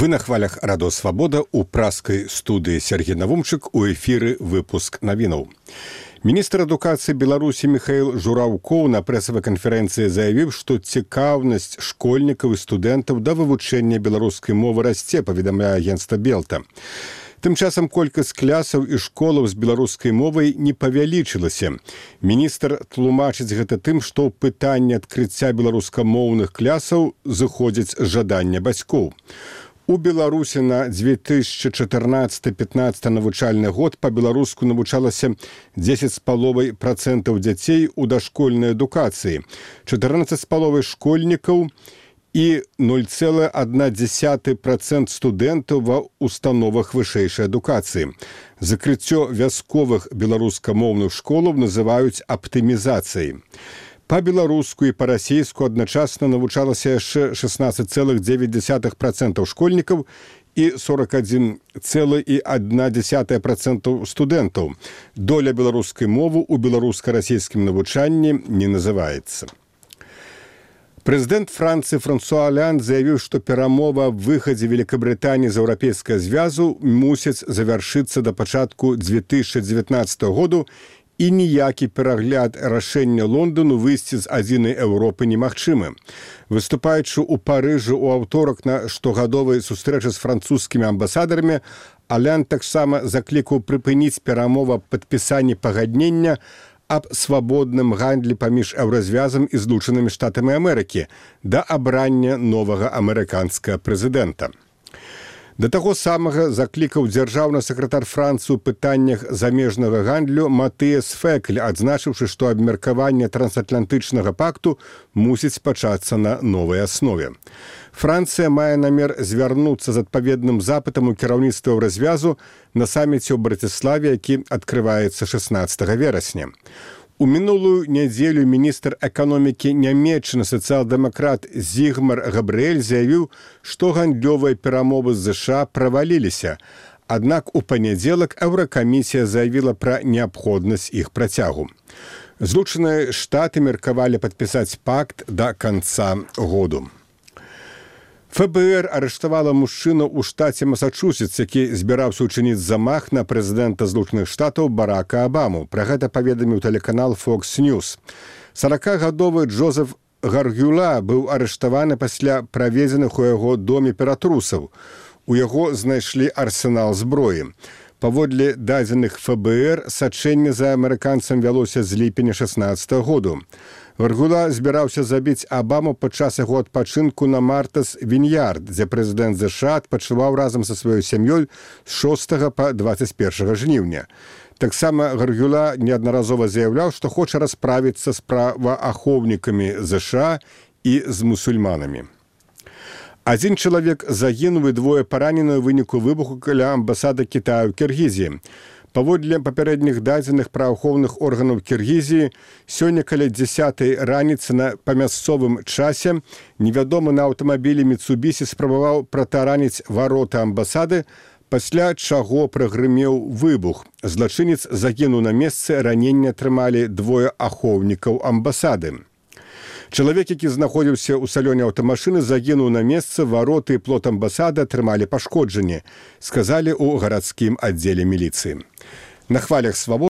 Вы на хвалях Радио Свобода у праскай студыі Сергей Навумчык, у эфіры выпуск навінаў. Міністр адукацыі Беларусі Михаил Жураўкоў на прэсавай канферэнцыі заявіў, што цікаўнасць школьнікаў і студэнтаў да вывучэння беларускай мовы расце, паведамляе агенцтва Белта. Тым часам колькасць клясаў і школаў з беларускай мовай не павялічылася. Міністр тлумачыць гэта тым, што пытанне адкрыцця беларускамоўных клясаў зыходзіць з жадання бацькоў. У Беларусі на 2014-15 навучальны год па-беларуску навучалася 10,5% дзяцей у дашкольнай адукацыі, 14,5% школьнікаў і 0,1% студэнтаў ва установах вышэйшай адукацыі. Закрыццё вясковых беларускамоўных школаў называюць аптымізацыяй. Па-беларуску і па-расейску адначасна навучалася яшчэ 16,9% школьнікаў і 41,1% студэнтаў. Доля беларускай мовы ў беларуска-расейскім навучанні не называецца. Прэзідэнт Францыі Франсуа Оланд заявіў, што перамова аб выхадзе Великабрытаніі з Еўрапейскага звязу мусіць завяршыцца да пачатку 2019 году, і ніякі перагляд рашэння Лондану выйсці з адзінай Еўропы немагчымы. Выступаючы ў Парыжы ў аўторак на штогадовай сустрэчы з французскімі амбасадарамі, Оланд таксама заклікаў прыпыніць перамову аб падпісанні пагаднення аб свабодным гандлі паміж Еўразвязам і Злучанымі Штатамі Амерыкі да абрання новага амерыканскага прэзідэнта. Да таго самага заклікаў дзяржаўны сакратар Францыі ў пытаннях замежнага гандлю Матыяс Фэкль, адзначыўшы, што абмеркаванне трансатлантычнага пакту мусіць пачацца на новай аснове. Францыя мае намер звярнуцца з адпаведным запытам у кіраўніцтва Еўразвязу на саміце ў Браціславе, які адкрываецца 16 верасня. У мінулую нядзелю міністр эканомікі нямецчыны сацыял-дэмакрат Зігмар Габрыэль заявіў, што гандлёвыя перамовы з ЗША праваліліся. Аднак у панядзелак Еўракамісія заявіла пра неабходнасць іх працягу. Злучаныя Штаты меркавалі падпісаць пакт да канца году. ФБР арыштавала мужчыну ў штаце Масачусетс, які збіраўся ўчыніць замах на прэзідэнта Злучаных Штатаў Барака Абаму. Пра гэта паведаміў тэлеканал Fox News. 40-гадовы Джозеф Гаргюла быў арыштаваны пасля праведзеных у яго доме ператрусаў. У яго знайшлі арсенал зброі. Паводле дадзеных ФБР, сачэнне за амерыканцам вялося з ліпеня 16 году. Гаргюла збіраўся забіць Абаму падчас яго адпачынку на Мартас Віньярд, дзе прэзідэнт ЗША адпачываў разам са сваёй сям'ёй з 6 па 21 жніўня. Таксама Гаргюла неаднаразова заяўляў, што хоча расправіцца з праваахоўнікамі ЗША і з мусульманамі. Адзін чалавек загінуў і двое паранены ў выніку выбуху каля амбасады Кітаю ў Кіргізіі. Паводле папярэдніх дадзеных праваахоўных органаў Кіргізіі, сёння каля 10-й раніцы па мясцовым часе невядомы на аўтамабілі Міцубісі спрабаваў пратараніць вароты амбасады, пасля чаго прагрымеў выбух. Злачынец загінуў на месцы, раненне атрымалі двое ахоўнікаў амбасады. Чалавек, які знаходзіўся ў салоне аўтамашыны, загінуў на месцы, вароты і плот амбасады атрымалі пашкоджанні, сказалі ў гарадскім аддзеле міліцыі. На хвалях Свабоды